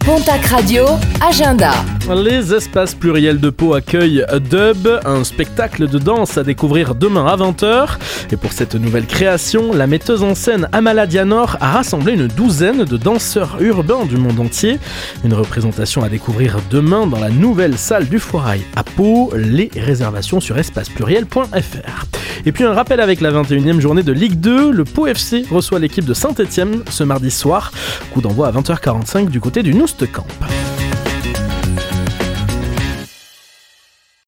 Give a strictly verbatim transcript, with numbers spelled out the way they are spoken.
Pontac Radio, agenda. Les espaces pluriels de Pau accueillent Dub, un spectacle de danse à découvrir demain à vingt heures. Et pour cette nouvelle création, la metteuse en scène Amala Dianor a rassemblé une douzaine de danseurs urbains du monde entier. Une représentation à découvrir demain dans la nouvelle salle du Foirail à Pau. Les réservations sur espace pluriel point f r. Et puis un rappel avec la vingt et unième journée de Ligue deux, le Pau F C reçoit l'équipe de Saint-Etienne ce mardi soir. Coup d'envoi à vingt heures quarante-cinq du côté du Noustecamp.